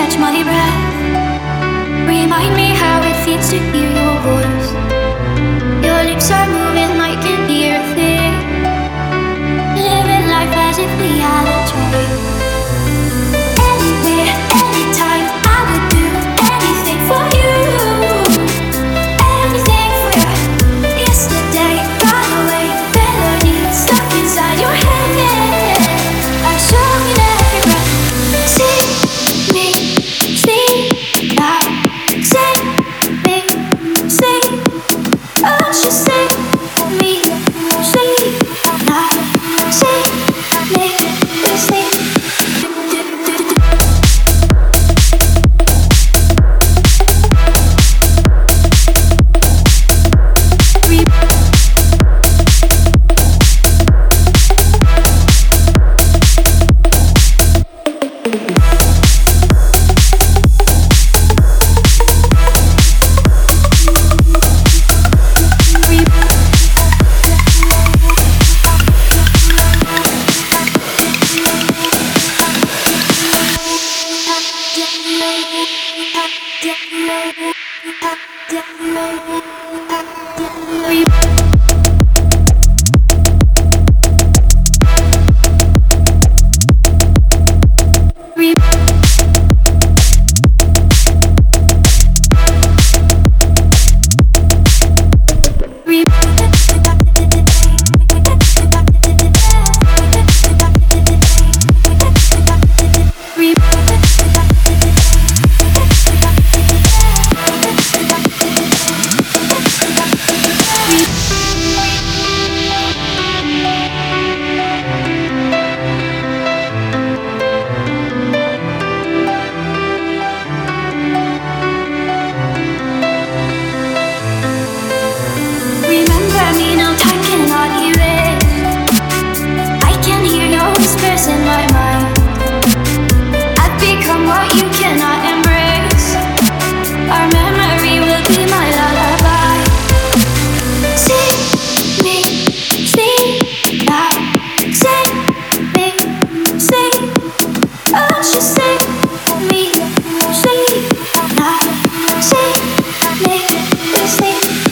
catch my breath. Remind me how it feels to hear your voice. Your lips are moving, I can hear a thing. Living life as if we had a choice. Anywhere, anytime, I would do anything for you. Anything for you. Yesterday, gone away, melody stuck inside your head. I show you every breath. See me, see now. Say me, see. Oh, she say me, see now. Say me, see. Make me see.